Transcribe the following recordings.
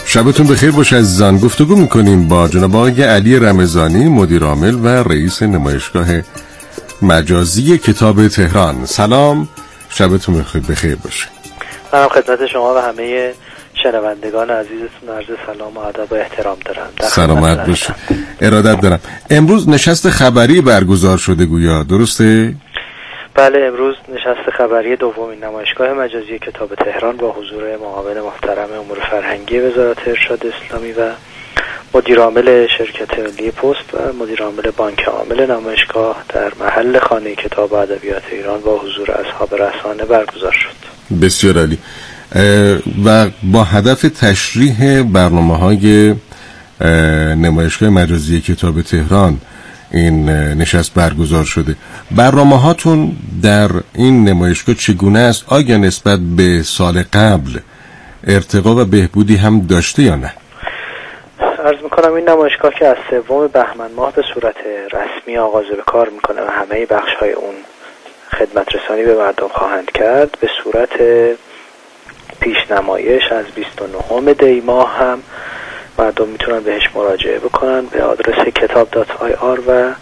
شبتون بخیر باشه عزیزان. گفتگو میکنیم با جناب آقای علی رمضانی، مدیر عامل و رئیس نمایشگاه مجازی کتاب تهران. سلام، شبتون بخیر باشه. منم خدمت شما و همه شنوندگان عزیزتون عرض سلام و ادب و احترام دارم. سلامت باشه. ارادت دارم. امروز نشست خبری برگزار شده گویا، درسته؟ بله، امروز نشست خبری دومین نمایشگاه مجازی کتاب تهران با حضور معاون محترم امور فرهنگی وزارت ارشاد اسلامی و مدیر عامل شرکت ملی پست و مدیر عامل بانک عامل نمایشگاه در محل خانه کتاب و ادبیات ایران با حضور اصحاب رسانه برگزار شد. بسیار عالی. و با هدف تشریح برنامه‌های نمایشگاه مجازی کتاب تهران این نشست برگزار شده. برنامه‌هاتون در این نمایشگاه چگونه است؟ آیا نسبت به سال قبل ارتقا و بهبودی هم داشته یا نه؟ عرض میکنم این نمایشگاه که از 3 بهمن ماه به صورت رسمی آغاز به کار میکنه و همه بخش‌های اون خدمت رسانی به مردم خواهند کرد، به صورت پیشنمایش از 29 دی ماه هم مردم میتونن بهش مراجعه بکنن به آدرس kitab.ir و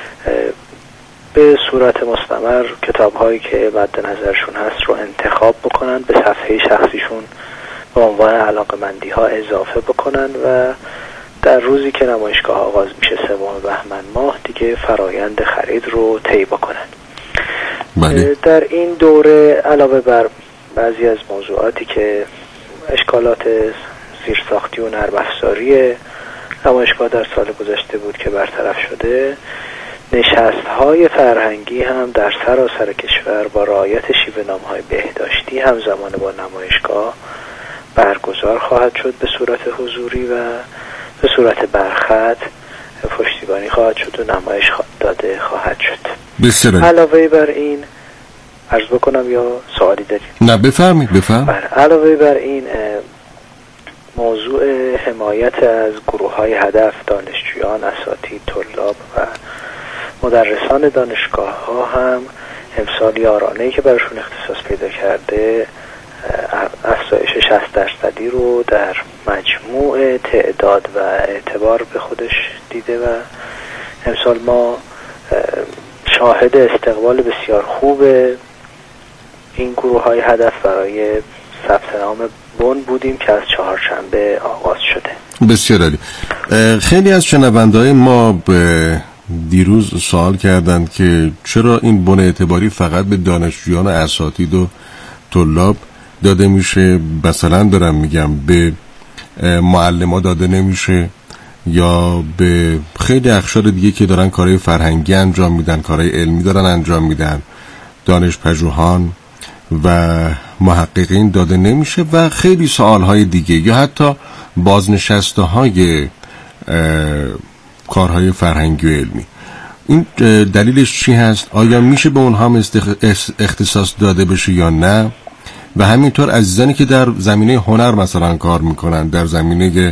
به صورت مستمر کتاب هایی که مد نظرشون هست رو انتخاب بکنن، به صفحه شخصیشون به عنوان علاقمندی ها اضافه بکنن و در روزی که نمایشگاه آغاز میشه 3 بهمن ماه دیگه فرایند خرید رو طی بکنن. در این دوره علاوه بر بعضی از موضوعاتی که اشکالات زیرساختی و نرم افزاری نمایشگاه در سال گذشته بود که برطرف شده، نشست‌های فرهنگی هم در سراسر کشور با رعایت شیوه‌نامه‌های بهداشتی همزمان با نمایشگاه برگزار خواهد شد به صورت حضوری و به صورت برخط پشتیبانی خواهد شد و نمایش داده خواهد شد. علاوه بر این عرض بکنم یا سوالی دارید؟ نه بفرمایید. علاوه بر این موضوع حمایت از گروه‌های هدف، دانشجویان، اساتید، طلاب و مدرسان دانشگاه‌ها هم امسال یارانه‌ای که براشون اختصاص پیدا کرده افزایش 60% رو در مجموع تعداد و اعتبار به خودش دیده و امسال ما شاهد استقبال بسیار خوب این گروه‌های هدف برای ثبت نام بن بودیم که از 4شنبه آغاز شده. بسیار عالی. خیلی از شنونده‌های ما به دیروز سوال کردند که چرا این بن اعتباری فقط به دانشجویان و اساتید و طلاب داده میشه، مثلا دارم میگم به معلمان داده نمیشه یا به خیلی اقشار دیگه که دارن کارهای فرهنگی انجام میدن، کارهای علمی دارن انجام میدن، دانشپژوهان و محققین داده نمیشه و خیلی سوالهای دیگه یا حتی بازنشسته های کارهای فرهنگی و علمی. این دلیلش چی هست؟ آیا میشه به اونها اختصاص داده بشه یا نه؟ و همینطور عزیزانی که در زمینه هنر مثلا کار میکنن، در زمینه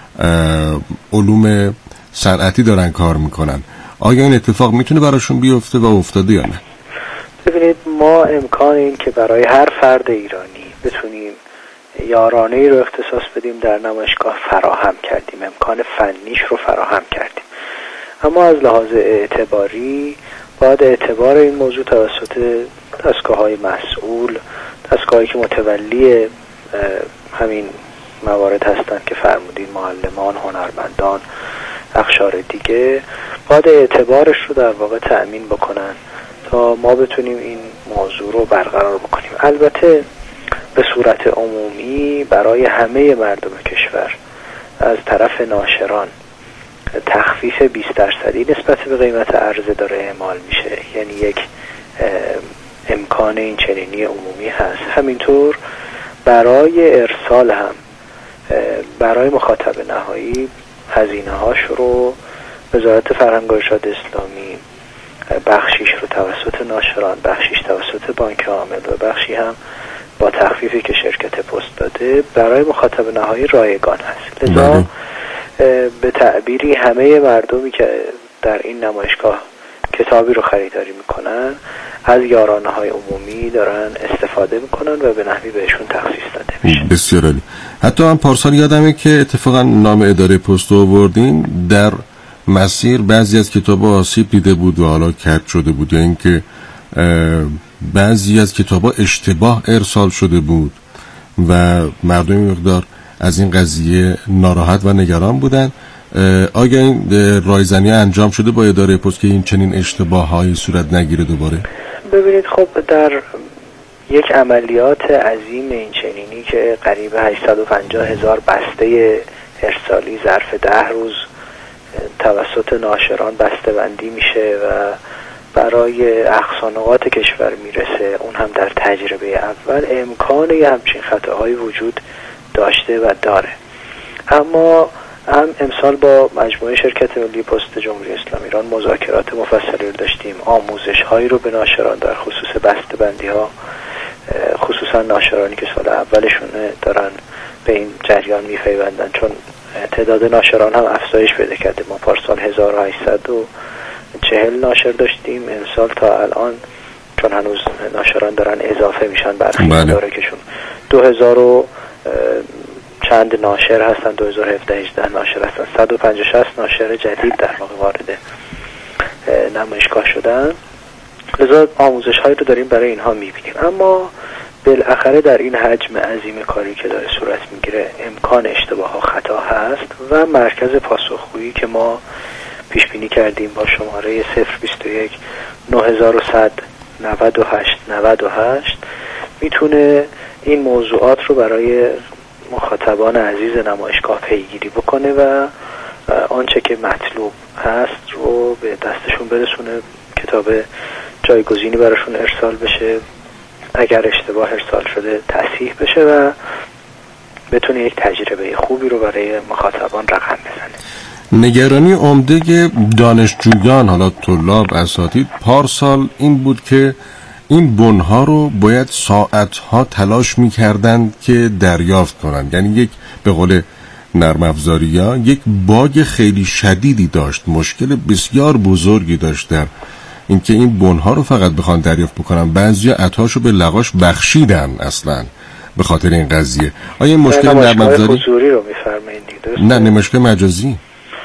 علوم صنعتی دارن کار میکنن، آیا این اتفاق میتونه براشون بیفته و افتاده یا نه؟ ببینید، ما امکان این که برای هر فرد ایرانی بتونیم یارانه‌ای رو اختصاص بدیم در نمایشگاه فراهم کردیم، امکان فنیش رو فراهم کردیم، اما از لحاظ اعتباری باید اعتبار این موضوع توسط دستگاه‌های مسئول، دستگاهی که متولی همین موارد هستند که فرمودین، معلمان، هنرمندان، اقشار دیگه، باید اعتبارش رو در واقع تأمین بکنن تا ما بتونیم این موضوع رو برقرار بکنیم. البته به صورت عمومی برای همه مردم کشور از طرف ناشران تخفیف 20% نسبت به قیمت عرضه داره اعمال میشه، یعنی یک امکان این چنینی عمومی هست. همینطور برای ارسال هم برای مخاطب نهایی هزینه هاش رو وزارت فرهنگ و ارشاد اسلامی بخشیش رو توسط ناشران، بخشیش توسط بانک عامل و بخشی هم با تخفیفی که شرکت پست داده برای مخاطب نهایی رایگان هست. لذا به تعبیری همه مردمی که در این نمایشگاه کتابی رو خریداری میکنن از یارانه های عمومی دارن استفاده میکنن و به نحوی بهشون تخصیص داده میشه. بسیار عالی. حتی من پارسال یادمه که اتفاقا نام اداره پست آوردیم، در مسیر بعضی از کتابا آسیب دیده بود و حالا کج شده بود، یا اینکه بعضی از کتابا اشتباه ارسال شده بود و مردم مقدار از این قضیه ناراحت و نگران بودن. آیا این رایزنی انجام شده با اداره پست که این چنین اشتباهایی صورت نگیره دوباره؟ ببینید خب در یک عملیات عظیم این چنینی که قریب 850,000 بسته ارسالی ظرف 10 روز توسط ناشران بسته بندی میشه و برای اقصانقاط کشور میرسه، اون هم در تجربه اول، امکان یه همچین خطاهایی وجود داشته و داره. اما هم امسال با مجموعه شرکت ملی پست جمهوری اسلامی ایران مذاکرات مفصلی رو داشتیم، آموزش هایی رو به ناشران در خصوص بسته بندی ها، خصوصا ناشرانی که سال اولشون دارن به این جریان میپیوندن، چون تعداد ناشران هم افزایش پیدا کرده. ما پارسال 1840 ناشر داشتیم، امسال تا الان چون هنوز ناشران دارن اضافه میشن برخی مدارکشون 2000 چند ناشر هستن، 2017 18 ناشر هستن، 150 ناشر جدید در واقع وارد نمایشگاه شدن. لذا آموزش هایی رو داریم برای اینها میبینیم. اما بالاخره در این حجم عظیم کاری که داره صورت میگیره امکان اشتباه ها خطا هست و مرکز پاسخگویی که ما پیش بینی کردیم با شماره 021 9100 98 98 میتونه این موضوعات رو برای مخاطبان عزیز نمایشگاه پیگیری بکنه و آنچه که مطلوب هست رو به دستشون برسونه، کتاب جایگزینی براشون ارسال بشه، اگر اشتباه ارسال شده تصحیح بشه و بتونه یک تجربه خوبی رو برای مخاطبان رقم بزنه. نگرانی عمده دانشجویان، حالا طلاب، اساتید، پارسال این بود که این بنها رو باید ساعتها تلاش می‌کردند که دریافت کنند. یعنی یک به قول نرم افزاری‌ها یک باگ خیلی شدیدی داشت، مشکل بسیار بزرگی داشت در اینکه این بنها رو فقط بخوان دریافت بکنن. بعضیا عطاشو به لغاش بخشیدن اصلا به خاطر این قضیه. آیا این مشکل نرم افزاری حضوری رو می‌فرمایید درست؟ نه، نمایشگاه مجازی.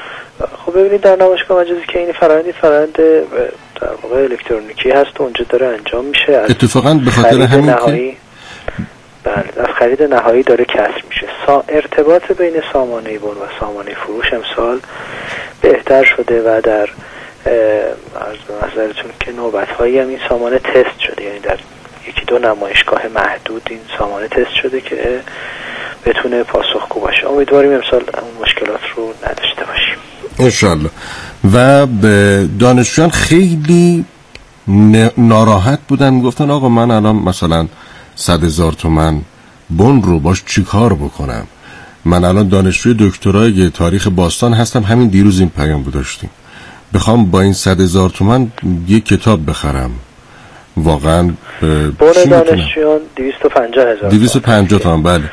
خب ببینید در نمایشگاه مجازی که این فرآیند در واقع الکترونیکی هست و اونجا داره انجام میشه. اتفاقا به خاطر همین که بله، از خرید نهایی داره کسر میشه. ارتباط بین سامانه بن و سامانه فروش امسال بهتر شده و در عرض به نظرتون که نوبت‌هایی هم این سامانه تست شده، یعنی در یکی دو نمایشگاه محدود این سامانه تست شده که بتونه پاسخگو باشه. امیدواریم امسال اون مشکلات رو نداشته باشیم انشالله. و دانشجویان خیلی ناراحت بودن، گفتن آقا من الان مثلا 100,000 تومان بن رو باش چی کار بکنم؟ من الان دانشجوی دکترای تاریخ باستان هستم، همین دیروز این پیام داشتیم، بخوام با این 100,000 تومان یک کتاب بخرم، واقعا بن دانشجویان 250,000 تومان. بله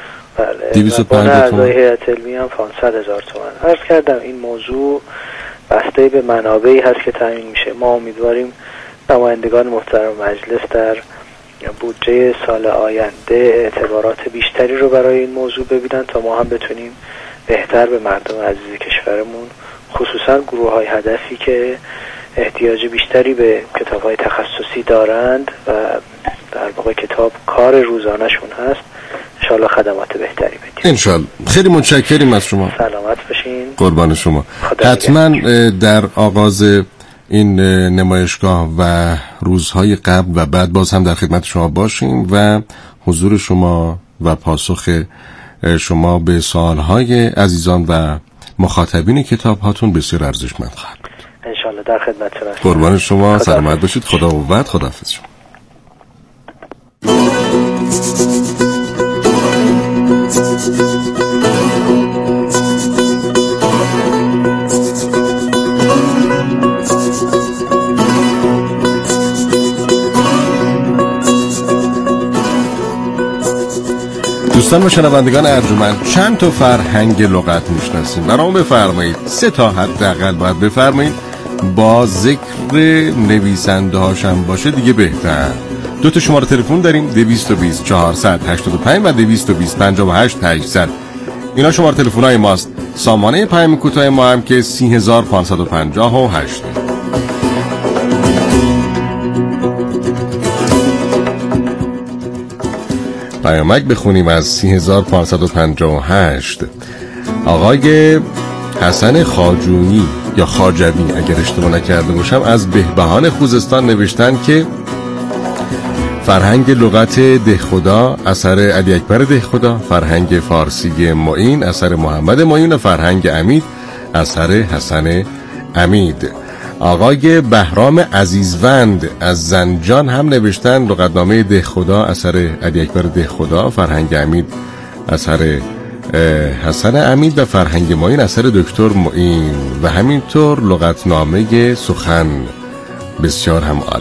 250 تومان. هیئت علمی هم 500,000 تومان. عرض کردم این موضوع بسته به منابعی هست که تعیین میشه. ما امیدواریم نمایندگان محترم مجلس در بودجه سال آینده اعتبارات بیشتری رو برای این موضوع ببینن تا ما هم بتونیم بهتر به مردم عزیز کشورمون، خصوصا گروه‌های هدفی که احتیاج بیشتری به کتاب‌های تخصصی دارند و در واقع کتاب کار روزانه‌شون هست، انشالله خدمات بهتری بدیم. انشالله. خیلی متشکریم از شما. سلامت باشین. قربان شما. حتما در آغاز این نمایشگاه و روزهای قبل و بعد باز هم در خدمت شما باشیم و حضور شما و پاسخ شما به سوالهای عزیزان و مخاطبین کتاب هاتون بسیار ارزشمند خواهد بود. انشالله در خدمتتون هستم. قربان شما. سلامت باشید. خدا قوت. خداحافظ شما. دوستان و شنوندگان ارجمند، چند تا فرهنگ لغت میشناسیم؟ برام بفرمایید. 3 تا حداقل باید بفرمایید با ذکر نویسنده هاشم باشه دیگه بهتر. 2 شماره تلفن داریم، 220 485 و 220 58 800. اینا شماره تلفن های ماست. سامانه پیام کوتاه ما هم که 3558. پیامک بخونیم از 3558. آقای حسن خاجونی یا خاجوی اگر اشتباه نکرده باشم از بهبهان خوزستان نوشتن که فرهنگ لغت دهخدا اثر علی اکبر دهخدا، فرهنگ فارسی معین اثر محمد معین و فرهنگ امید اثر حسن امید. آقای بهرام عزیزوند از زنجان هم نوشتن لغتنامه دهخدا اثر علی اکبر دهخدا، فرهنگ امید اثر حسن امید و فرهنگ معین اثر دکتر معین و همینطور لغتنامه سخن. بسیار هم عالی.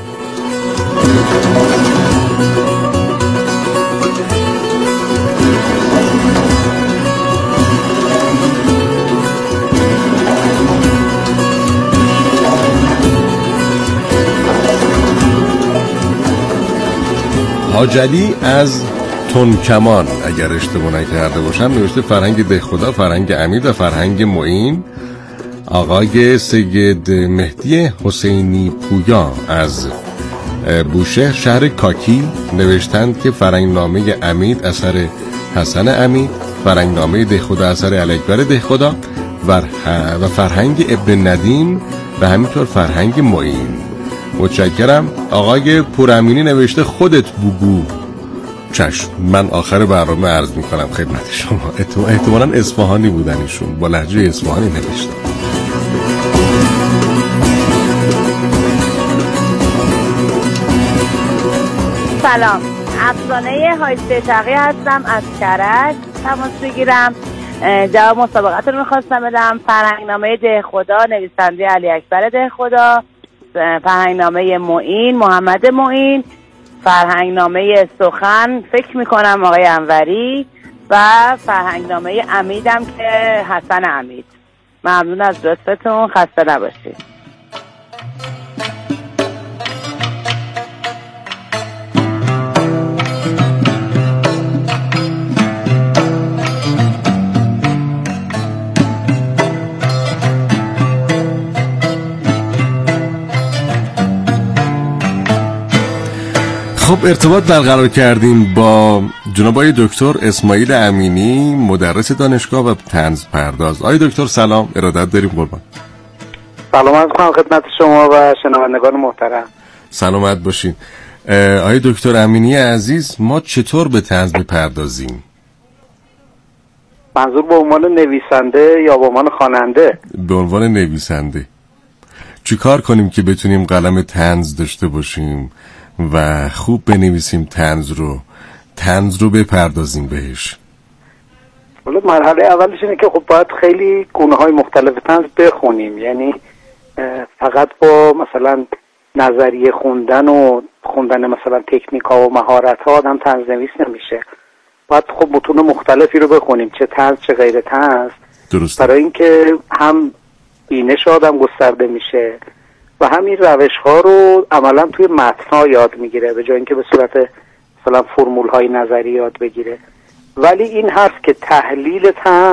حاجلی از تنکمان اگر اشتباه نکرده باشم نوشته فرهنگ دهخدا، فرهنگ امید و فرهنگ معین. آقای سید مهدی حسینی پویا از بوشهر شهر کاکی نوشتند که فرهنگنامه امید اثر حسن امید، فرهنگنامه دهخدا اثر علی اکبر دهخدا و فرهنگ ابن ندیم و همینطور فرهنگ معین. متشکرم. آقای پورامینی نوشته خودت بگو. چشم، من آخر برنامه عرض میکنم خدمت شما. احتمالاً اصفهانی بودن ایشون، با لهجه اصفهانی نوشته. سلام، افسانه هایسته تقی هستم از کرج تماس بگیرم. جواب مسابقت رو میخواستم بدم. فرهنگنامه دهخدا نویسنده علی اکبر دهخدا، فرهنگنامه معین محمد معین، فرهنگنامه سخن فکر میکنم آقای انوری و فرهنگنامه امیدم که حسن امید. ممنون از لطفتون، خسته نباشید. خب ارتباط برقرار کردیم با جناب آقای دکتر اسماعیل امینی، مدرس دانشگاه و طنز پرداز. آقای دکتر سلام، ارادت داریم قربان. سلام عرض می‌کنم خدمت شما و شنوندگان محترم. سلامت باشین. آقای دکتر امینی عزیز، ما چطور به طنز بپردازیم؟ منظور به عنوان نویسنده یا به عنوان خواننده؟ به عنوان نویسنده. چی کار کنیم که بتونیم قلم طنز داشته باشیم و خوب بنویسیم طنز رو بپردازیم بهش؟ ولی مرحله اولش اینه که خب باید خیلی گونه‌های مختلف طنز بخونیم، یعنی فقط با مثلا نظریه خوندن مثلا تکنیک‌ها و مهارت‌ها آدم طنز نویس نمیشه. باید خب متون مختلفی رو بخونیم، چه طنز چه غیر طنز، درسته، برای اینکه هم بینش آدم گسترده میشه و همین روش‌ها رو عملا توی متن‌ها یاد میگیره به جای اینکه به صورت مثلا فرمول‌های نظری یاد بگیره. ولی این هست که تحلیل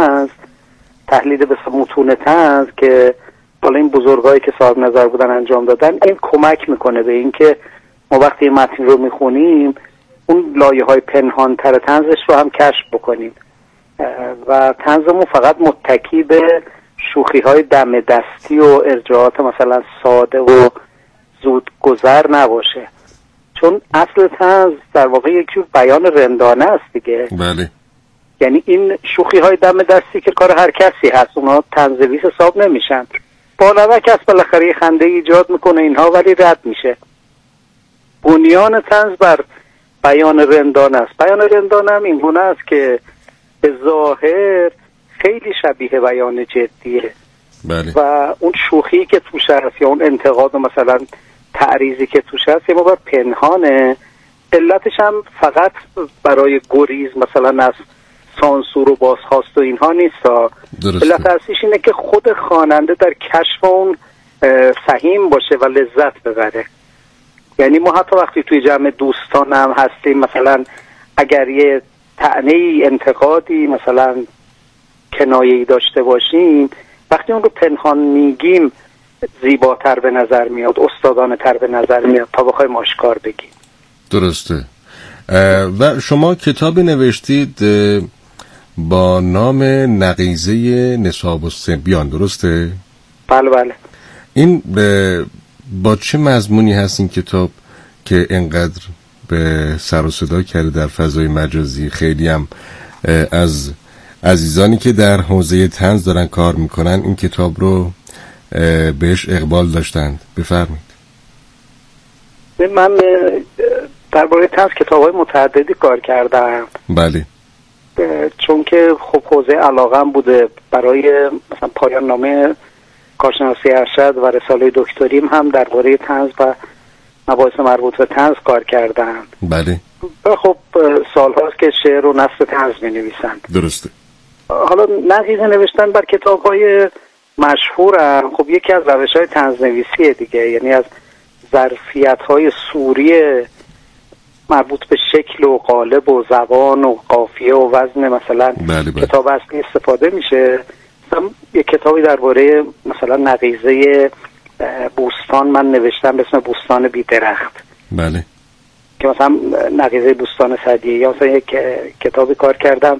به متون طنز که حالا این بزرگایی که صاحب نظر بودن انجام دادن، این کمک میکنه به اینکه ما وقتی متن رو میخونیم اون لایه‌های پنهان‌تر طنزش رو هم کشف بکنیم و طنزمون فقط متکی به شوخی‌های دم دستی و ارجاعات مثلا ساده و زود گذر نباشه، چون اصل طنز در واقع یک جور بیان رندانه است دیگه. بله. یعنی این شوخی‌های دم دستی که کار هر کسی هست، اونا طنزویس حساب نمیشن. بالابک از بالاخره خنده ایجاد میکنه اینها، ولی رد میشه. بنیان طنز بر بیان رندانه است. بیان رندانه هم این گونه است که به ظاهر خیلی شبیه بیان جدیه. بله. و اون شوخی که توش هست یا اون انتقاد و مثلا تعریضی که توش هست یه موقع پنهانه. علتش هم فقط برای گریز مثلا از سانسور و بازخواست و اینها نیست. علت اصلیش اینه که خود خواننده در کشف اون سهیم باشه و لذت ببره. یعنی ما حتی وقتی توی جمع دوستان هم هستیم، مثلا اگر یه طعنه‌ای، انتقادی، مثلا کنایه‌ای داشته باشیم، وقتی اون رو پنهان میگیم زیباتر به نظر میاد، استادانه تر به نظر میاد تا بخوایم آشکار بگیم. درسته. و شما کتابی نوشتید با نام نقیضه نصاب الصبیان، درسته؟ بله بله. این با چه مضمونی هست این کتاب که انقدر به سر و صدا کرده در فضای مجازی؟ خیلی هم از عزیزانی که در حوزه طنز دارن کار میکنن این کتاب رو بهش اقبال داشتند. بفرمایید. من درباره طنز کتاب‌های متعددی کار کردم. بله. چون که خب حوزه علاقه‌ام بوده. برای مثلا پایان نامه کارشناسی ارشد و رساله دکتریم هم درباره طنز و مباحث مربوط به طنز کار کردم. بله. و خب سال‌هاست که شعر و نثر طنز می‌نویسم. درسته. حالا نقیضه نوشتن بر کتاب‌های مشهورم خب یکی از روش‌های طنزنویسیه دیگه، یعنی از ظرفیت‌های صوری مربوط به شکل و قالب و زبان و قافیه و وزن مثلا بله. کتاب اصلی استفاده میشه. مثلا یک کتابی درباره مثلا نقیضه بوستان من نوشتم به اسم بوستان بی درخت. بله. که مثلا نقیضه بوستان سعدیه، یا مثلا یک کتابی کار کردم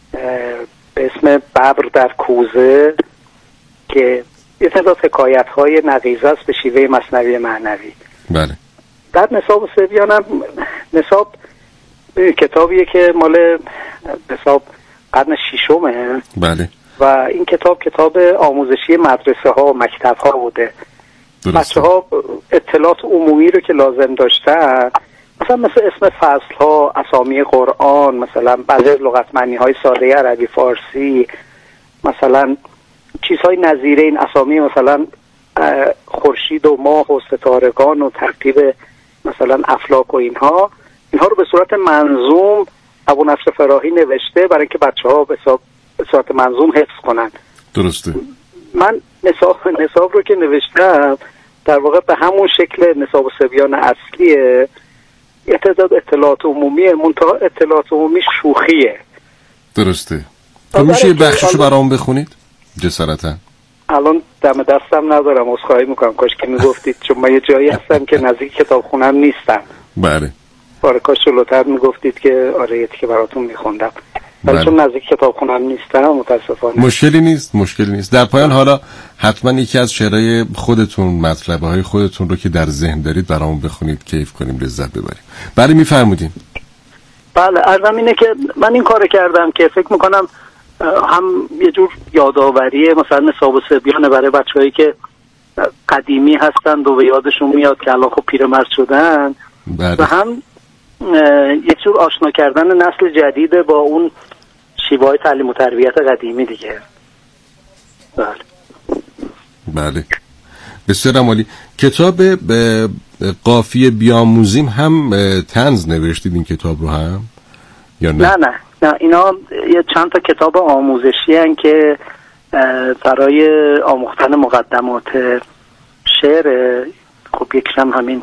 به اسم ببر در کوزه که یه تعداد حکایت‌های نقیضه است به شیوه مثنوی معنوی. بله. در نصاب الصبیانم، نصاب کتابیه که مال نصاب قرن ششمه. بله. و این کتاب آموزشی مدرسه ها و مکتب ها بوده. بچه ها اطلاعات عمومی رو که لازم داشتن، مثل اسم فصل ها، اسامی قرآن، مثلا بعضی لغت معنی های ساده عربی فارسی، مثلا چیزهای نظیره این اسامی، مثلا خورشید و ماه و ستارگان و ترتیب مثلا افلاک و اینها رو به صورت منظوم ابو نصر فراهی نوشته برای اینکه بچه‌ها به صورت منظوم حفظ کنن. درسته. من نصاب رو که نوشتم در واقع به همون شکل نصاب الصبیان اصلیه، یه تعداد اطلاعات عمومیه، منتها اطلاعات عمومی شوخیه. درسته. تو میشه یه بخششو برام بخونید جسارتا؟ الان دم دستم ندارم، عذرخواهی میکنم، کاش که میگفتید، چون من یه جایی هستم که نزدیک کتابخونه‌ام نیستم. بله. آره کاش جلوتر میگفتید که آره یه که براتون میخوندم. ولی چون نزدیک کتابخونه‌ام نیستم متاسفانه. مشکلی نیست. در پایان حالا حتما یکی از شعرهای خودتون، مطلب‌های خودتون رو که در ذهن دارید برامون بخونید، کیف کنیم، لذت ببریم. بله میفرمودین. بله، عرضم اینه که من این کارو کردم که فکر میکنم هم یه جور یادآوری مثلا نصاب الصبیان برای بچه‌هایی که قدیمی هستند و به یادشون میاد که الان خب پیرمرد شدن. بله. و هم یه جور آشنا کردن نسل جدید با اون شیوه‌های تعلیم و تربیت قدیمی دیگه. بله. بسیار عالی. کتاب قافیه بیاموزیم هم طنز نوشتید این کتاب رو هم یا نه؟ نه اینا یه چند تا کتاب آموزشی هستن که برای آموختن مقدمات شعر. خب یکیشم همین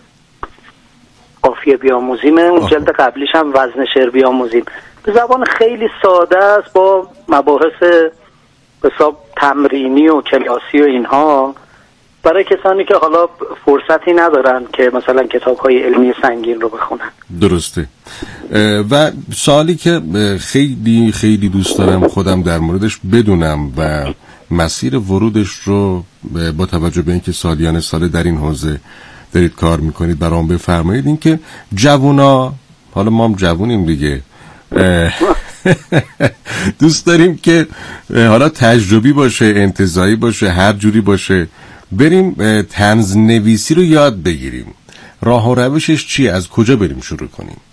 قافیه بیاموزیم، جلد قبلیش هم وزن شعر بیاموزیم. به زبان خیلی ساده است با مباحث حساب تمرینی و کلاسی و اینها، برای کسانی که حالا فرصتی ندارن که مثلا کتاب‌های علمی سنگین رو بخونن. درسته. و سوالی که خیلی خیلی دوست دارم خودم در موردش بدونم و مسیر ورودش رو با توجه به اینکه سالیان سال در این حوزه دارید کار میکنید برام بفرمایید، این که جوونا، حالا ما هم جوونیم دیگه، دوست داریم که حالا تجربی باشه، انتزاعی باشه، هر جوری باشه، بریم طنز نویسی رو یاد بگیریم. راه و روشش چیه؟ از کجا بریم شروع کنیم؟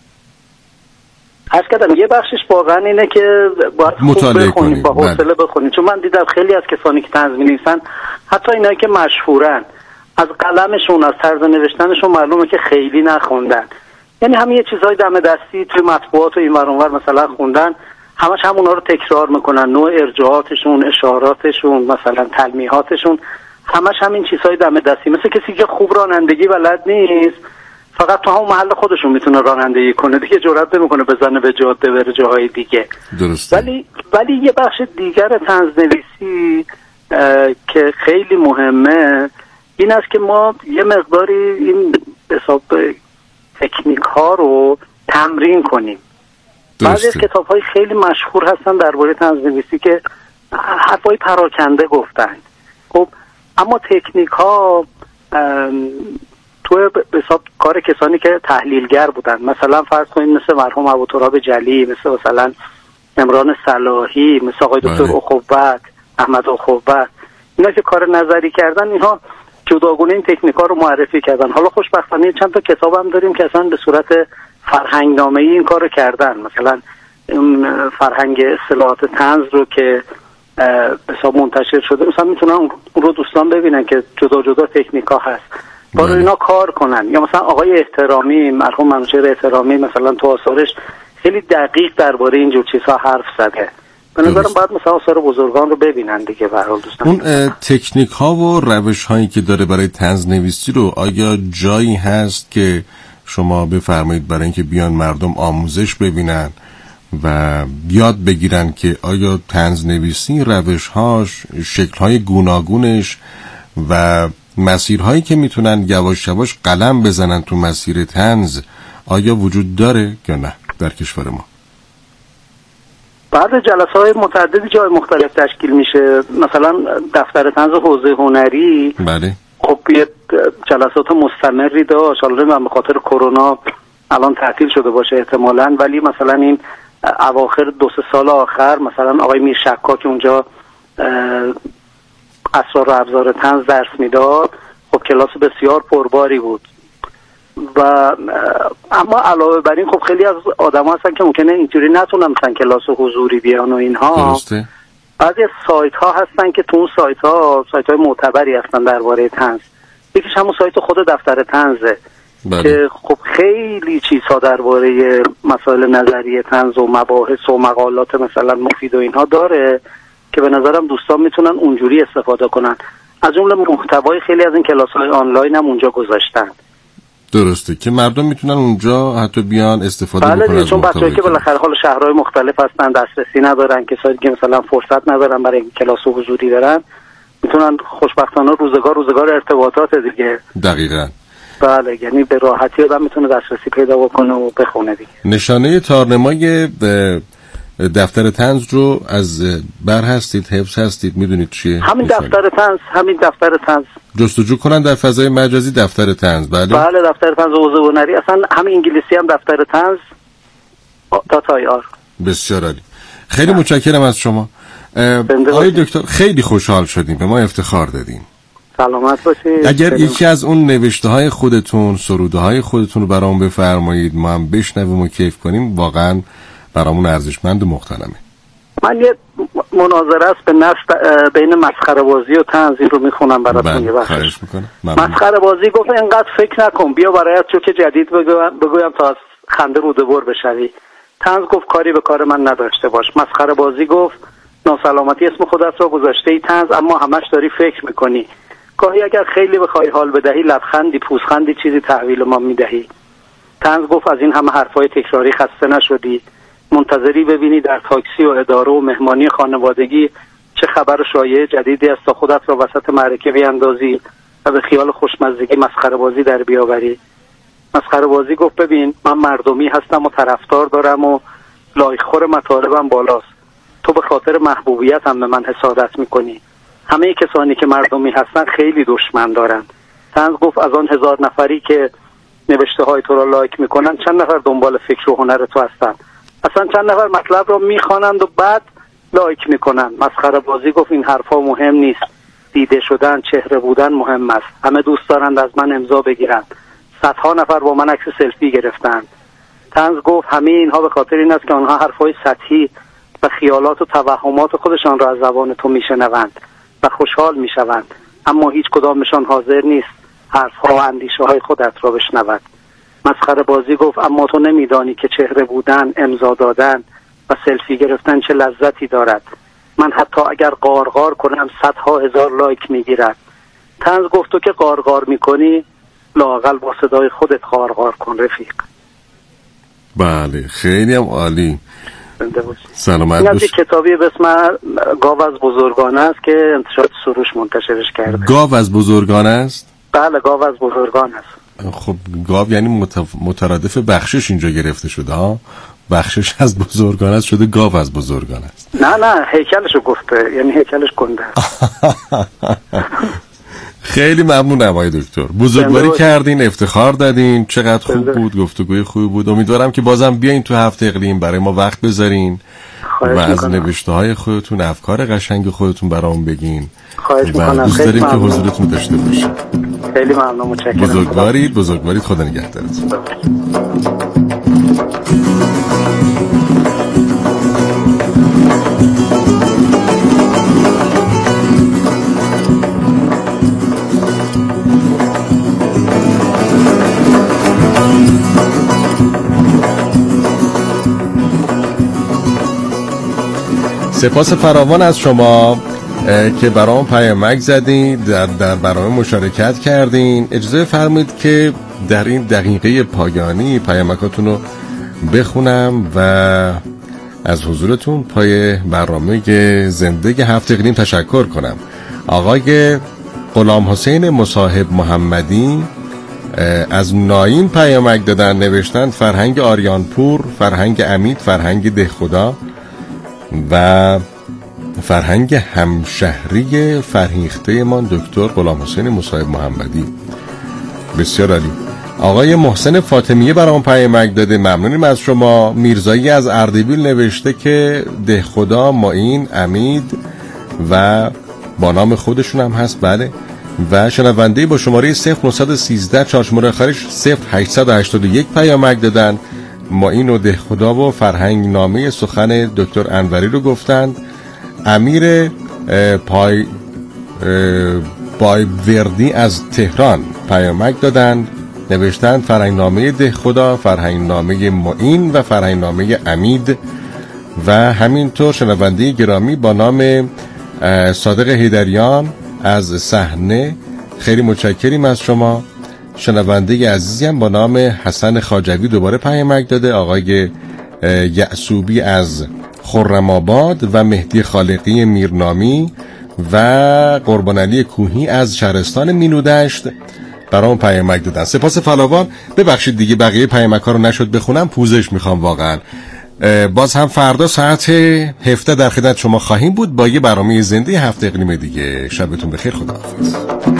عرض کردم یه بخشش واقعا اینه که باید مطالعه کنیم، با حوصله بخونیم. چون من دیدم خیلی از کسانی که طنز می‌نویسن، حتی اینایی که مشهورن، از قلمشون، از طرز نوشتنشون معلومه که خیلی نخوندن. یعنی همین یه چیزای دم دستی توی مطبوعات و این ور اون ور مثلا خوندن، همش همونا رو تکرار میکنن، نوع ارجاعاتشون، اشاراتشون، مثلا تلمیحاتشون همش همین چیزهای دم دستی، مثل کسی که خوب رانندگی بلد نیست، فقط تو همون محل خودشون میتونه رانندگی کنه دیگه، جرئت نمیکنه بزنه به جاده بره جاهای دیگه. درسته. ولی یه بخش دیگر طنزنویسی که خیلی مهمه این است که ما یه مقداری این حساب تکنیک ها رو تمرین کنیم. بعضی از کتاب های خیلی مشهور هستن درباره طنزنویسی که حرفای پراکنده گفتن، خب اما تکنیک ها تو به حساب کار کسانی که تحلیلگر بودن، مثلا فرض کنید مثل مرحوم ابوتراب جلی، مثلا عمران صلاحی، مثل آقای دکتر اخوت، احمد اخوت، اینا که کار نظری کردن، اینها جداگونه این تکنیک ها رو معرفی کردن. حالا خوشبختانه چند تا کتاب هم داریم که اصلا به صورت فرهنگ نامه‌ای این کار رو کردن، مثلا اون فرهنگ اصطلاحات طنز رو که حساب منتشر شده، مثلا میتونن اون رو دوستان ببینن که جدا جدا تکنیک ها هست، با اینا کار کنن. یا مثلا آقای احترامی، مرحوم منوچهر احترامی، مثلا تو آثارش خیلی دقیق درباره اینجور چیزها حرف زده. به نظرم باید مثلا آثار بزرگان رو ببینن دیگه. به هر حال دوستان اون تکنیک ها و روش هایی که داره برای طنز نویسی رو، آیا جایی هست که شما بفرمایید برای اینکه بیان مردم آموزش ببینن و یاد بگیرن که آیا طنز نویسی روش‌هاش، شکل‌های گوناگونش و مسیرهایی که میتونن یواش یواش قلم بزنن تو مسیر طنز آیا وجود داره یا نه در کشور ما؟ بعد جلسه‌های متعددی جای مختلف تشکیل میشه، مثلا دفتر طنز حوزه هنری بله خب یه جلسات مستمری داشت، حالا به خاطر کرونا الان تعطیل شده باشه احتمالاً، ولی مثلا این اواخر 2-3 سال آخر مثلا آقای میرشکا که اونجا اسرار و ابزار طنز درس میداد، خب کلاس بسیار پرباری بود. و اما علاوه بر این خب خیلی از آدم هستن که ممکنه اینجوری نتونن مثلا کلاس حضوری بیان و اینها. درسته. بعضی از سایت ها هستن که تو اون سایت های معتبری هستن درباره طنز. یکیش همون سایت خود دفتر طنزه که خب خیلی چیزها درباره مسائل نظریه طنز و مباحث و مقالات مثلا مفید و اینها داره که به نظرم دوستان میتونن اونجوری استفاده کنن. از جمله محتوای خیلی از این کلاس‌های آنلاین هم اونجا گذاشتن. درسته که مردم میتونن اونجا حتی بیان استفاده بکنن. بله، چون بچه‌ای که بالاخره حالا شهرهای مختلف هستن، دسترسی ندارن، کسایی که مثلا فرصت ندارن برای کلاس حضوری برن، میتونن خوشبختانه روزگار ارتباطات دیگه. دقیقاً. بله، یعنی به راحتی آدم میتونه دسترسی پیدا بکنه و بخونه دیگه. نشانه تارنمای دفتر طنز رو از بر هستید، حفظ هستید، میدونید چیه؟ همین دفتر طنز جستجو کنن در فضای مجازی دفتر طنز. بله دفتر طنز حوزه هنری، اصلا همین انگلیسی هم دفتر طنز .ir. بسیار عالی. خیلی متشکرم از شما آقای دکتر، خیلی خوشحال شدیم، به ما افتخار دادیم. سلامت باشید. اگر یکی از اون نوشته های خودتون، سروده های خودتون رو برامون بفرمایید ما هم بشنویم و کیف کنیم، واقعا برامون ارزشمند و محترمه. من یه مناظره است به نفس بین مسخره بازی و طنز رو میخونم براتون. یه وقت مسخره بازی گفت اینقدر فکر نکن، بیا برایت چوک جدید بگویم تا از خنده روده‌بر بشوی. طنز گفت کاری به کار من نداشته باش. مسخره بازی گفت ناسلامتی اسم خودت را گذاشته ای طنز، اما همش داری فکر میکنی. گاهی اگر خیلی بخوای حال بدهی، لبخندی، پوزخندی، چیزی تحویل ما میدهی. طنز گفت از این همه حرفای تکراری خسته نشدی؟ منتظری ببینی در تاکسی و اداره و مهمانی خانوادگی چه خبر شایعه جدیدی است تا خودت را وسط معرکه بیاندازی و به خیال خوشمزگی مسخره بازی در بیاوری؟ مسخره بازی گفت ببین من مردمی هستم و طرفدار دارم و لایخور مطالبم بالاست. تو به خاطر محبوبیت هم به من حسادت میکنی. همه کسانی که مردمی هستن خیلی دشمن دارن. طنز گفت از آن 1000 نفری که نوشته های تو را لایک میکنن چند نفر دنبال فکر و هنر تو هستن؟ اصلا چند نفر مطلب را میخوانند و بعد لایک میکنن؟ مسخره بازی گفت این حرفا مهم نیست. دیده شدن، چهره بودن مهم است. همه دوست دارند از من امضا بگیرند. صدها نفر با من عکس سلفی گرفتند. طنز گفت همه اینها به خاطر این است که آنها حرفای سطحی و خیالات و توهمات خودشان را از زبان تو میشنوند و خوشحال میشوند، اما هیچ کدامشان حاضر نیست حرفها و اندیشه های خودت را بشنود. مسخره بازی گفت اما تو نمیدانی که چهره بودن، امضا دادن و سلفی گرفتن چه لذتی دارد. من حتی اگر قارقار کنم 100,000 لایک میگیرد. طنز گفت تو که قارقار میکنی لااقل با صدای خودت قارقار کن رفیق. بله خیلی هم عالی. سلامت این باش. از کتابی به اسم گاو از بزرگان است که انتشارات سروش منتشرش کرده. گاو از بزرگان است؟ بله گاو از بزرگان است. خب گاو یعنی مترادف بخشش اینجا گرفته شده ها، بخشش از بزرگان است شده گاو از بزرگان است. نه هیکلشو گفته، یعنی هیکلش گنده است. خیلی ممنونم آقای دکتر، بزرگواری کردین، افتخار دادین، چقدر خوب بود، گفتگوی خوبی بود. امیدوارم که بازم بیاین تو هفته اقلیم برای ما وقت بذارین و از نوشته های خودتون، افکار قشنگ خودتون برام بگین. خواهش میکنم. دوست داریم که حضورتون داشته باشیم. خیلی ممنون، متشکرم. بزرگوارید، خدا نگهدارتون. سپاس فراوان از شما که برام پیامک زدین، در برنامه مشارکت کردین. اجازه فرمایید که در این دقیقه پایانی پیامکاتون رو بخونم و از حضورتون پای برنامه زنده هفته اقلیم تشکر کنم. آقای غلام حسین مصاحب محمدی از ناین پیامک دادن، نوشتن فرهنگ آریانپور، فرهنگ امید، فرهنگ دهخدا و فرهنگ همشهری فرهیخته من دکتر غلام حسین مصاحب محمدی. بسیار عالی. آقای محسن فاطمیه برام پیامک داده، ممنونیم از شما. میرزایی از اردبیل نوشته که دهخدا، معین، امید و با نام خودشون هم هست. بله. و شنونده با شماره 0913 چهارشماره آخرش 0881 پیامک دادن، معین و دهخدا و فرهنگ نامه سخن دکتر انوری رو گفتند. امیر بایوردی از تهران پیامک دادند، نوشتن فرهنگ نامه دهخدا، فرهنگ نامه معین و فرهنگ نامه امید. و همینطور شنونده گرامی با نام صادق حیدریان از صحنه، خیلی متشکریم از شما. شنونده عزیزی هم با نام حسن خواجوی دوباره پیامک داده، آقای یعصوبی از خرم‌آباد و مهدی خالقی میرنامی و قربان علی کوهی از شهرستان مینودشت برام پیامک دادن. سپاس فراوان. ببخشید دیگه بقیه پیامک‌ها رو نشد بخونم، پوزش میخوام واقعا. باز هم فردا ساعت 17 در خدمت شما خواهیم بود با یه برنامه زنده هفته اقلیم دیگه. شبتون بخیر، خداحافظ.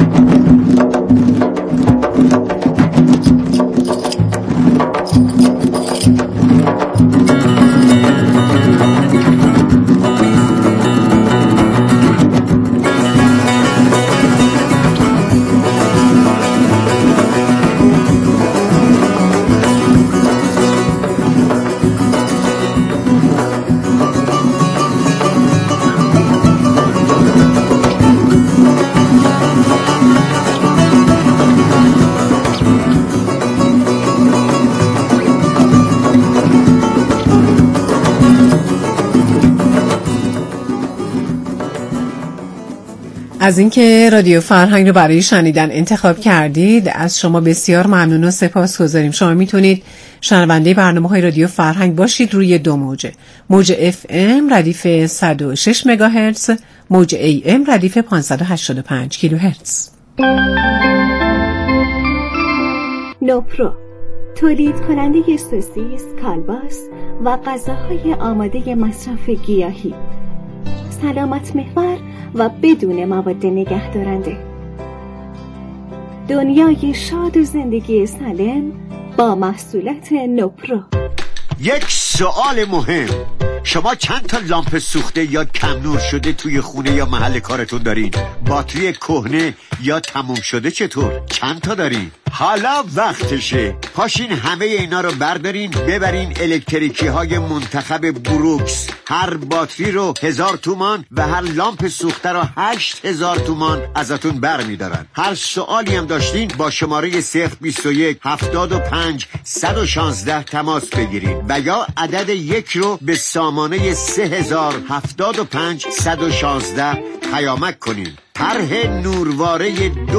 از اینکه رادیو فرهنگ رو برای شنیدن انتخاب کردید از شما بسیار ممنون و سپاسگزاریم. شما میتونید شنونده برنامه‌های رادیو فرهنگ باشید روی دو موج FM ردیف 106 مگاهرتز، موج AM ردیف 585 کیلوهرتز. نوپرو تولید کننده سوسیس، کالباس و غذاهای آماده مصرف گیاهی، سلامت محور و بدون مواد نگهدارنده. دنیای شاد و زندگی سالم با محصولات نوپرو. یک سوال مهم، شما چند تا لامپ سوخته یا کم نور شده توی خونه یا محل کارتون دارین؟ باتری کهنه یا تموم شده چطور؟ چند تا دارین؟ حالا وقتشه، پاشین همه اینا رو بردارین ببرین الکتریکی های منتخب بروکس. هر باتری رو 1000 تومان و هر لامپ سوخته رو 8000 تومان ازتون برمیدارن. هر سوالی هم داشتین با شماره 021 75 116 تماس بگیرین و یا عدد 1 رو به سامانه 3075 116 پیامک کنین. طرح نورواره